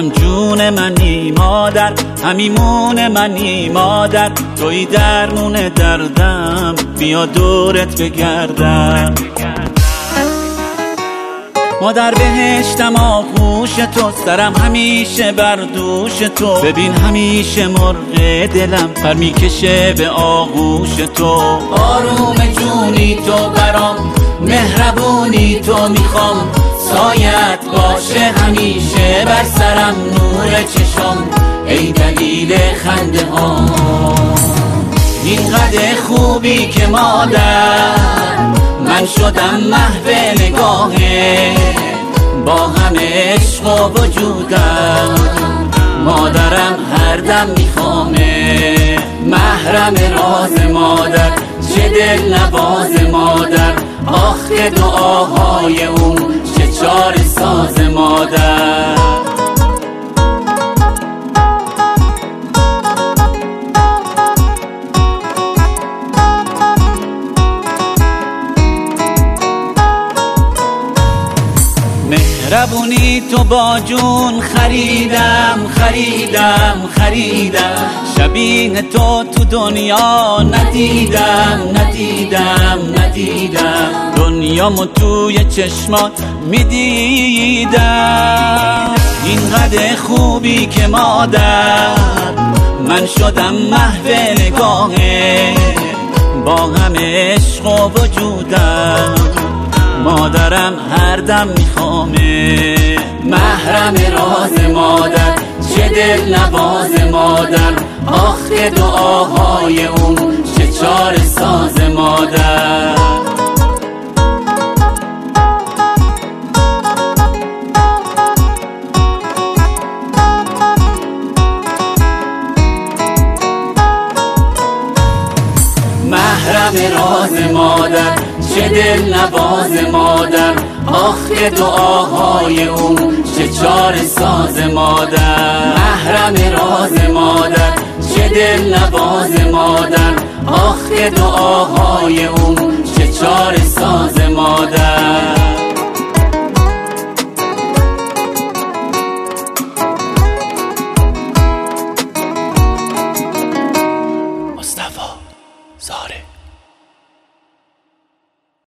هم جون منی مادر، همیمون منی مادر، توی درمون دردم، بیا دورت بگردم. مادر بهشتم آغوش تو، سرم همیشه بر دوش تو، ببین همیشه مرغ دلم پر میکشه به آغوش تو. آروم جونی تو برام، مهربونی تو میخوام، سایت باشه همیشه بر سرم، نور چشم ای دلیل خنده ها. اینقدر خوبی که مادر، من شدم محو نگاهه، با همه عشق و وجودم، مادرم هر دم میخوامه. محرم راز مادر، چه دل نواز مادر، آخ که دعاهای اون چه چاره ساز مادر. مهربونی تو با جون خریدم، شبیه تو دنیا ندیدم، دنیامو توی چشمات میدیدم. اینقدر خوبی که مادر، من شدم محو نگاهه، با همه عشق و وجودم، مادرم هر دم میخوامه. محرم راز مادر، چه دل نواز مادر، آخ که دعاهای اون چه چاره ساز مادر. محرم راز مادر، چه دل نواز مادر، آخ که دعاهای اون چه چاره ساز مادر. محرم راز مادر، چه دل نواز مادر، آخ که دعاهای اون چه چاره ساز مادر.